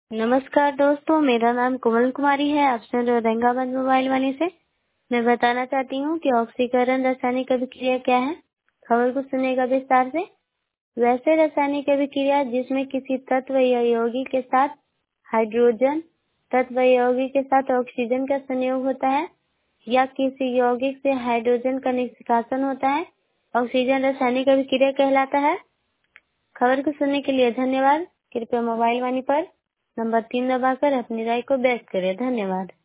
नमस्कार दोस्तों, मेरा नाम कोमल कुमारी है। आप सुन रहे हो औरंगाबाद मोबाइल वाणी से। मैं बताना चाहती हूँ कि ऑक्सीकरण रासायनिक अभिक्रिया क्या है। खबर को सुनेगा विस्तार से। वैसे रासायनिक अभिक्रिया जिसमें किसी तत्व या यौगिक के साथ हाइड्रोजन तत्व या यौगिक के साथ ऑक्सीजन का संयोग होता है या किसी यौगिक से हाइड्रोजन का निष्कासन होता है, ऑक्सीजन रासायनिक अभिक्रिया कहलाता है। खबर को सुनने के लिए धन्यवाद। कृपया मोबाइल वाणी पर नंबर 3 दबाकर अपनी राय को व्यक्त करें। धन्यवाद।